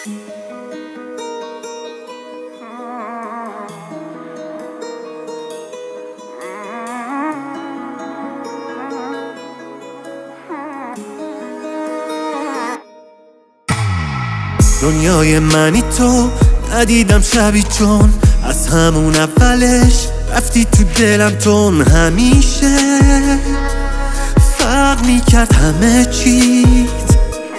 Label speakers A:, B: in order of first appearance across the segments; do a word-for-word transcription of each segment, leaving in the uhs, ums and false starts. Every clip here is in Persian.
A: دنیای منی تو ندیدم شبی، چون از همون اولش رفتی تو دلم تون. همیشه فرق میکرد همه چیت،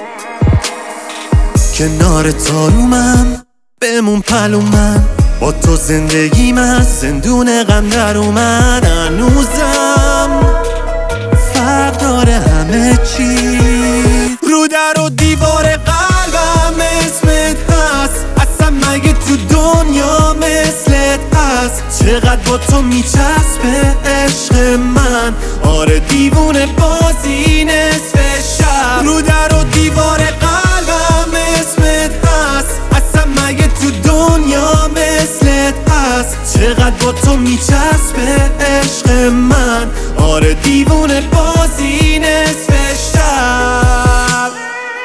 A: کنار تارومم بمون پلومن، با تو زندگی من زندون غم در اومد. هنوزم فرق داره همه چی، رو در و دیوار قلبم اسمت هست. اصلا مگه تو دنیا مثلت هست؟ چقدر با تو میچسبه عشق من، آره دیوونه بازی نصف شب. رو در و دیوار قلبم اسمت هست. اصلا مگه تو دنیا مثلت هست؟ چقدر با تو میچسبه عشق من، آره دیوونه بازی نصف شب.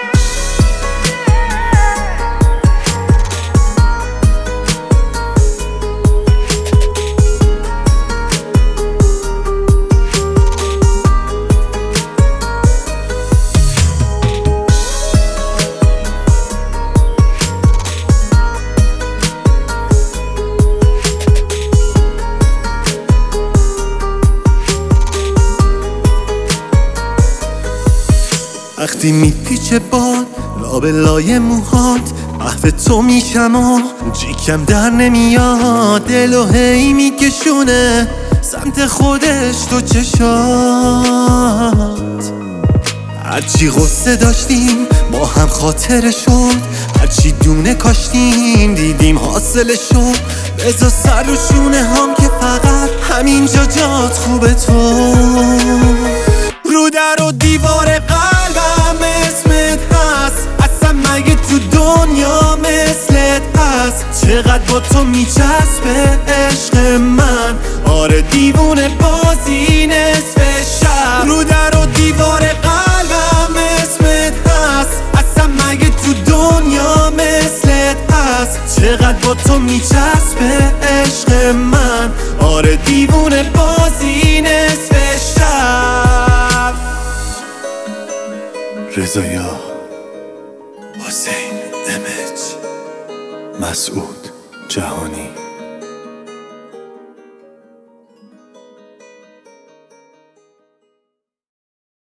A: وقتی میپیچه باد لابلای موهات، محو تو میشم و جیکم در نمیاد. دل و هی میکشونه سمت خودش تو چشات، هرچی غصه داشتیم با هم خاطره شد، هرچی دونه کاشتیم دیدیم حاصله شد. بذار سر و شونه هم که فقط همینجا جات خوبه تو. رو در و دیوار قلبم اسمت هست. اصلا مگه تو دنیا مثلت هست؟ چقدر با تو میچسبه عشق من، آره دیوونه بازی نصف شب. رو در و دیوار قلبم اسمت هست. اصلا مگه تو دنیا مثلت هست؟ چقدر با تو میچسبه عشق من، آره دیوونه بازی نصف شب. رضایا، حسین امج، مسعود جهانی.